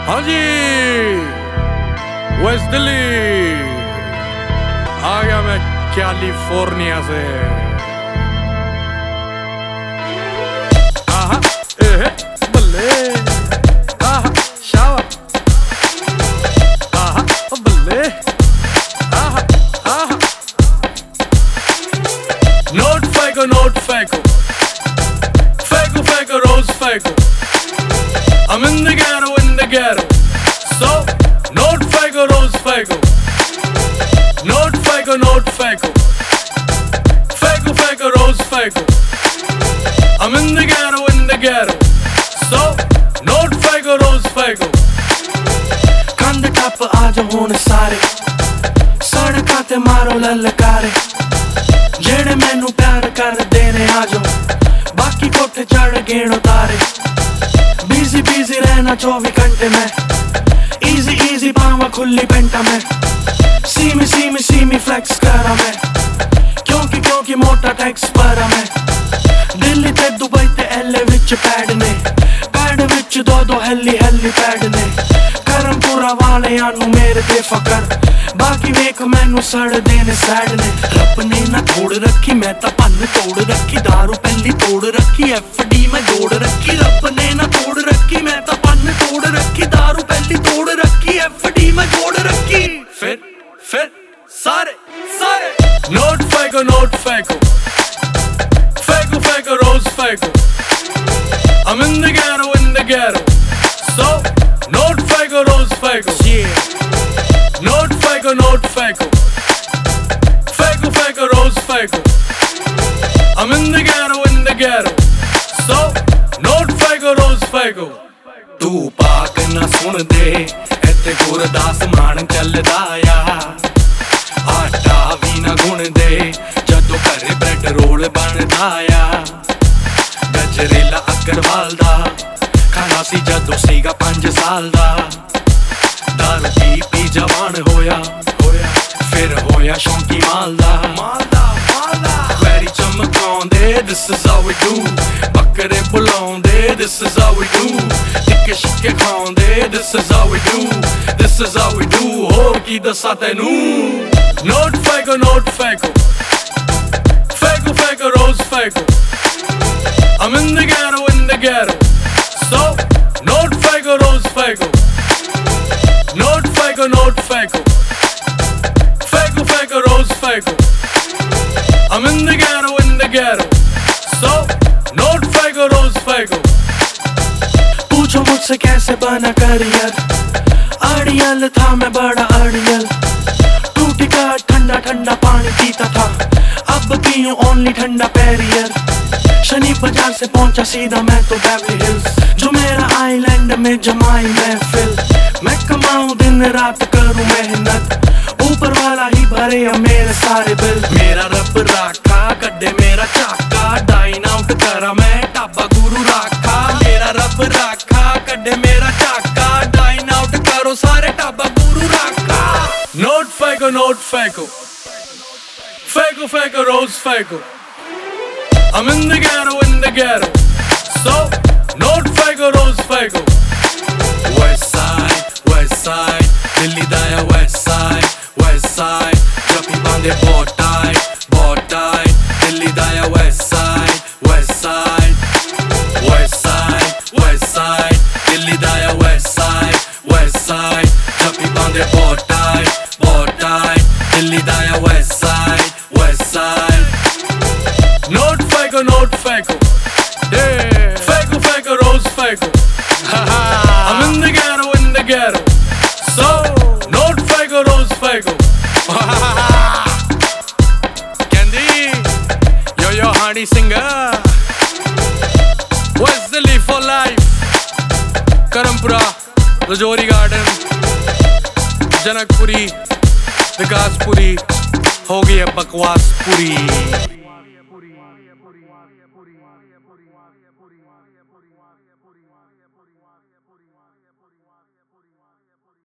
हाँ जी, वेस्ट दिल्ली आ गया मैं कैलिफोर्निया से। आहा एहे बल्ले, आहा शावा, आहा बल्ले, आहा आहा। नोट फेंको, फेंको फेंको रोज फेंको। I'm in the ghetto, so note फेंको रोज फेंको, note फेंको, फेंको फेंको रोज फेंको। I'm in the ghetto, so note फेंको रोज फेंको। कंध टप आज होण सारे, सड़कां ते मारो ललकारे। जेड़े मैनू प्यार कर देने आ जाओ, बाकी कोठे चढ़ गेण उतारे। बिजी रहना 24 घंटे में, इजी पावा खुली पेंटा में। सी मी फ्लेक्स करा मैं, क्योंकि मोटा टैक्स भरा मैं। दिल्ली ते दुबई ते एले विच पैड ने, पैड विच दो हेली पैड ने। करमपुरा वाले आनू मेरे ते फकर, बाकी वेख मैनू सड़ देने सैड ने। रब ने ना तोड़ रखी, मैं तां भन्न तोड़ रखी। दारू पहली तोड़ रखी, FD मैं जोड़ रखी। रब ने ना तोड़ रखी, मैं तां भन्न तोड़ रखी। दारू पहली तोड़ रखी, FD मैं जोड़ रखी। फिर सारे नोट फेंको, फेंको रोज फेंको। I'm in the ghetto, so note फेंको रोज फेंको। नोट फेंको, फेंको रोज फेंको। I'm in the ghetto, so note फेंको रोज फेंको। तू पाक ना सुन दे, इत्थे गुरदास मान चलदा आ। आटा भी ना गुण दे, जदों घरे ब्रेड रोल बनदा आ। गजरेला अग्रवाल दा खाना सी जदों सीगा 5 साल दा। दारू पी जवान होया, फिर होया शौंकी माल दा। वैरी चमकाउंदे, this is how we do। बकरे बुलाउंदे, this is how we do। टिक्के शिक्के खाउंदे, this is how we do। This is how we do, होर की दस्सां तैनू। नोट फेंको, फेंको रोज फेंको। I'm in the ghetto, so note फेंको रोज फेंको। नोट फेंको, फेंको रोज फेंको। I'm in the ghetto, so note फेंको रोज फेंको। पूछो मुझसे कैसे बना करियर, अड़ियल था मैं बड़ा अड़ियल। टूटी का ठंडा पानी पीता था, अब पीऊं ओनली ठंडा पेरियर। शनि बाजार से पहुंचा सीधा मैं तो बेवली हिल्स, जो मेरा आइलैंड में जमाई महफिल। मैं कमाऊं दिन रात करूं मेहनत, ऊपर वाला ही भरे मेरे सारे बिल। मेरा रब राखा कड्डे मेरा चाका, डाइन आउट करा मैं टाबा गुरु राखा। मेरा रब राखा कड्डे मेरा चाका, डाइन आउट करो सारे टाबा गुरु राखा। नोट फेंको, फेंको रोज फेंको। I'm in the ghetto, so note फेंको रोज फेंको। West side, दिल्ली दा या west side। जपी बांधे बहुत टाइट, दिल्ली दा या west side। दिल्ली दा या west side। जपी बांधे बहुत टाइट, दिल्ली दा या west side। नोट फेंको, फेंको रोज फेंको। I'm in the ghetto, so note फेंको रोज फेंको। Candy, yo Hardy singer, West Delhi for life। Karampura, Rajouri Garden, Janakpuri, Vikaspuri, हो गई है बकवास पूरी।